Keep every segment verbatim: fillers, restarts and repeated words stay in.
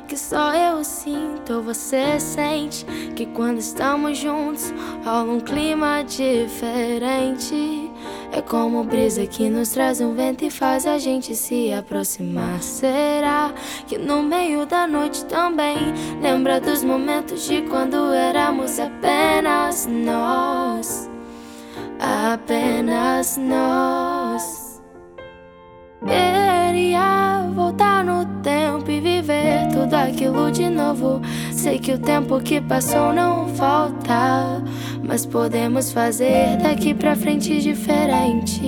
que só eu sinto ou você sente, que quando estamos juntos rola um clima diferente. É como brisa que nos traz um vento e faz a gente se aproximar. Será que no meio da noite também lembra dos momentos de quando éramos apenas nós? Apenas nós. Queria voltar no tempo e viver tudo aquilo de novo. Sei que o tempo que passou não volta, mas podemos fazer daqui pra frente diferente.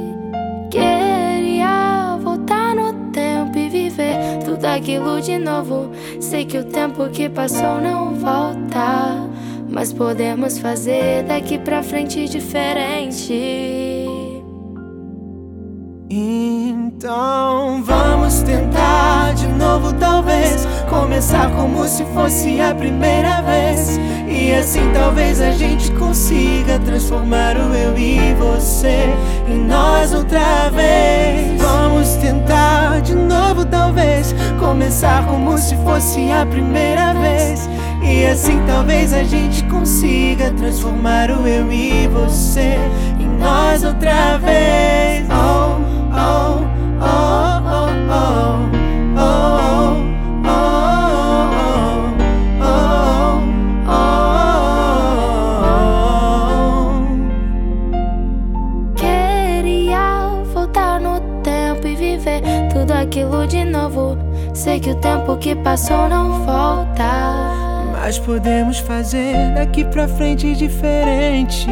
Queria voltar no tempo e viver tudo aquilo de novo. Sei que o tempo que passou não volta, mas podemos fazer daqui pra frente diferente. Então vamos tentar de novo, talvez começar como se fosse a primeira vez. E assim talvez a gente consiga transformar o eu e você em nós outra vez. Vamos tentar de novo, talvez começar como se fosse a primeira vez. E assim talvez a gente consiga transformar o eu e você em nós outra vez. Oh, oh, oh, oh, oh, oh, oh, oh, oh. Queria voltar no tempo e viver tudo aquilo de novo. Sei que o tempo que passou não volta, mas podemos fazer daqui pra frente diferente.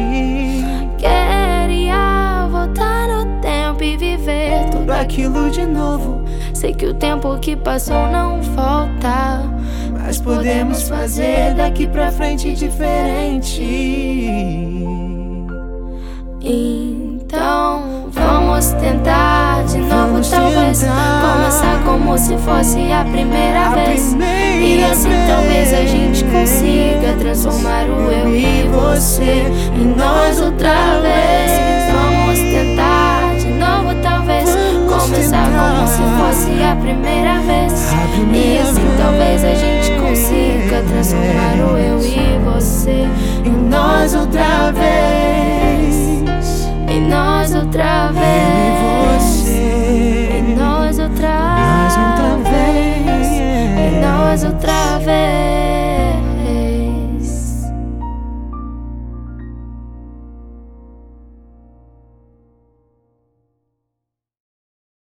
Queria voltar no tempo e viver tudo aquilo de novo. Sei que o tempo que passou não volta, mas podemos fazer daqui pra frente diferente. Então vamos tentar de novo, vamos talvez tentar. Começar como se fosse a primeira a vez primeira E assim vez. Talvez a gente consiga transformar o eu e você em nós outra vez. Vamos tentar de novo, talvez vamos começar tentar. Como se fosse a primeira vez a primeira E assim vez. Talvez a gente consiga transformar o eu e você em nós outra vez. Em nós outra vez. Eu e você. Em nós outra nós outra vez. Em nós outra